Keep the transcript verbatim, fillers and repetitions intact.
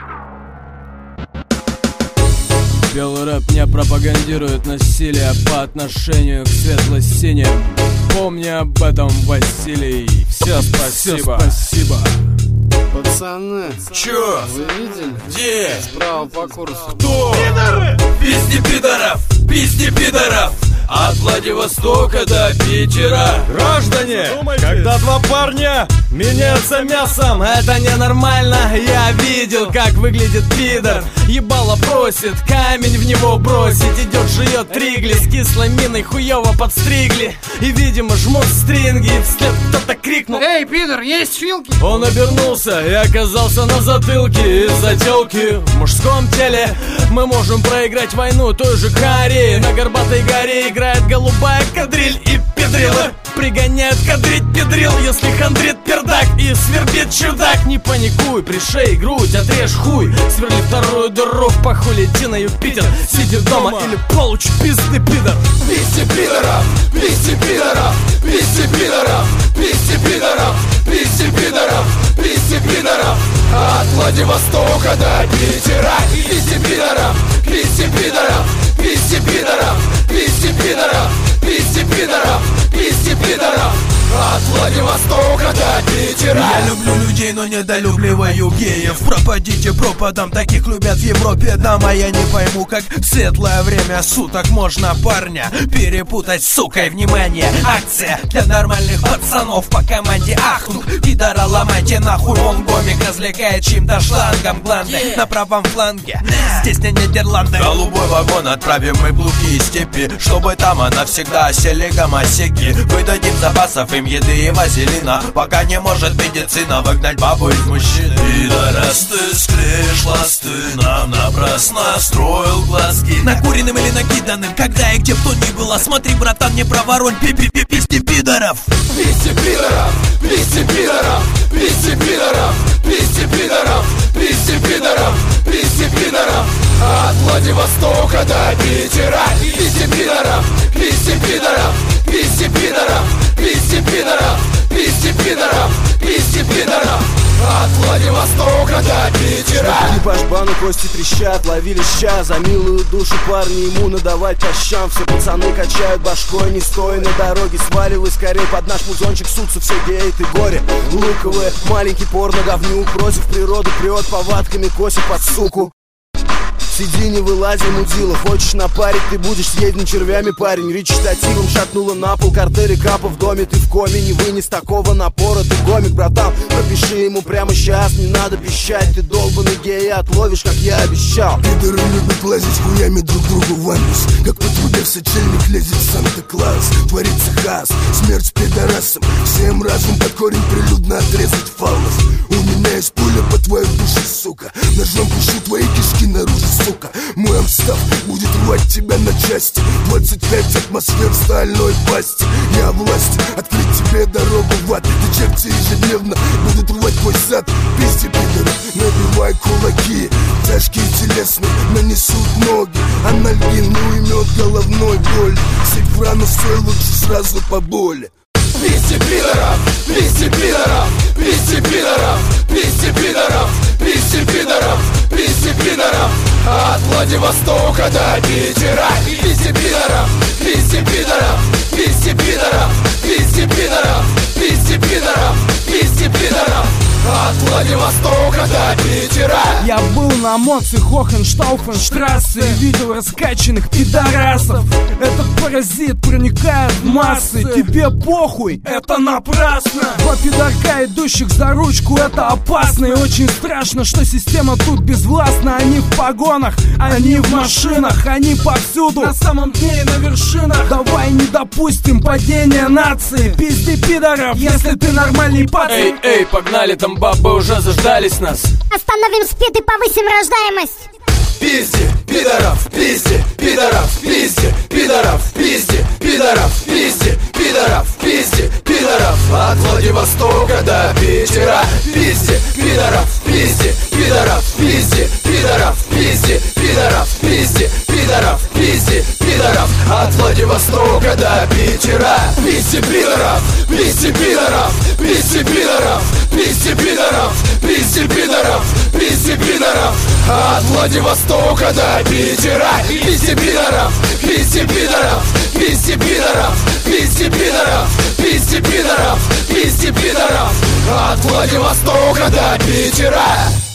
Белый рэп не пропагандирует насилие по отношению к светло-синим. Помни об этом, Василий. Все спасибо. Все спасибо. Пацаны, чё? Вы видели? Где? Справа по курсу. Кто? Пидоры! Песни пидоров! Песни пидоров! От Владивостока до Питера. Граждане, когда два парня меняются мясом, это ненормально. Я видел, как выглядит пидор. Ебало просит, камень в него бросить. Идет, жует тригли, с кислой миной хуёво подстригли. И, видимо, жмут стринги, и вслед кто-то крикнул: эй, пидор, есть швилки? Он обернулся и оказался на затылке из-за тёлки. В мужском теле мы можем проиграть войну той же Кореи. На горбатой горе играет голубая кадриль, и педрилы пригоняют кадрить педрил. Если хандрит пердак и свербит чудак, не паникуй, пришей грудь, отрежь хуй. Сверли вторую дыру в паху, лети на Юпитер. Сиди дома или получи пизды, пидор. Песни пидоров! Песни пидоров! Песни пидоров! Песни пидоров! Песни пидоров! Песни пидоров! От Владивостока до Питера. Песни пидоров! Песни пидоров! Песни пидоров! Песни пидоров! Песни пидоров! Песни пидоров! От Владивостока до Питера. Я люблю людей, но недолюбливаю геев. Пропадите пропадом, таких любят в Европе. Дама, я не пойму, как в светлое время суток можно парня перепутать с сукой. Внимание, акция для нормальных пацанов по команде ахнув. Пидора ломайте нахуй, он гомик развлекает чьим-то шлангом гланды на правом фланге. Здесь не Нидерланды. Голубой вагон отправим мы глухие степи, чтобы там она всегда осели гомосеки. Выдадим запасов им еды и вазелина, пока не может медицина выгнать бабу из мужчины. Пидорас, ты склеишь ласты, нам напрасно строил глазки. Накуренным или накиданным, когда и где бы то ни было. Смотри, братан, не проворонь, пи-пи-пи, песни пидоров. Песни пидоров, песни пидоров, песни пидоров, песни пидоров, песни пидоров, песни пидоров. От Владивостока до Питера. Песни пидоров, песни пидоров, песни пидоров, песни пидоров, песни пидоров, песни пидоров. От Владивостока до Питера. Экипаж бану, кости трещат, ловили ща за милую душу парни, ему надавать по щам. Все пацаны качают башкой, не стоя на дороге. Сваливай скорей под наш музончик, сутся все геи, ты горе. Луковые, маленький порно-говнюк, против природы прет, повадками косит под суку. Сиди, не вылази, мудила. Хочешь напарить, ты будешь съеден червями, парень. Речь штативом шатнула на пол, картели капа в доме. Ты в коме, не вынес такого напора. Ты гомик, братан, пропиши ему прямо сейчас. Не надо пищать, ты долбаный гей, отловишь, как я обещал. Пидоры любят лазить хуями друг другу в анус. Как по трубе в сочельник лезет Санта-Клаус. Творится хас, смерть пидорасам. Всем разум под корень прилюдно отрезать фалос. У меня есть пуля по твоей душе, сука. Ножом пушу твои кишки наружу, сука. Мой амстав будет рвать тебя на части. Двадцать пять атмосфер стальной пасти. Я власть, открыть тебе дорогу в ад. И черти ежедневно будут рвать твой сад. Пизди, пидоры, набивай кулаки. Тяжкие телесные нанесут ноги. Анальгин не уймет головной боли. Сифрану все лучше сразу по боли. Песни пидоров, песни пидоров, песни пидоров, песни пидоров, песни пидоров, песни пидоров. От Владивостока до Питера. Песни пидоров, песни пидоров, песни пидоров, песни пидоров, песни пидоров, песни пидоров. От Владивостока до Питера. Я был на Моце, Хохенштауфенштрассе и видел раскачанных пидорасов. Этот паразит проникает в массы. Тебе похуй, это напрасно. Два пидорка, идущих за ручку, это опасно. И очень страшно, что система тут безвластна. Они в погонах, они в машинах, они повсюду, на самом деле на вершинах. Давай не допустим падения нации. Пизди пидоров, если ты нормальный пацан. Эй, эй, погнали, там бабы уже заждались нас. Остановим спид и повысим рождаемость. Пизди пидоров, пизди пидоров, пизди пидоров, пизди пидоров, пизди пидоров, пизди пидоров. От Владивостока до Питера. Пизди пидоров, пизди пидоров, пизди пидоров, пизди пидоров, пизди пидоров, пизди пидоров. От Владивостока до Питера. Пизди пидоров, пизди пидоров, пизди пидоров, пизди пидоров, пизди пидоров, пизди пизди пидоров. От Владивостока до Питера. Пизди пидоров, пизди пидоров, пизди пидоров, пизди пидоров, пизди пидоров, пизди пидоров. От Владивостока до Питера.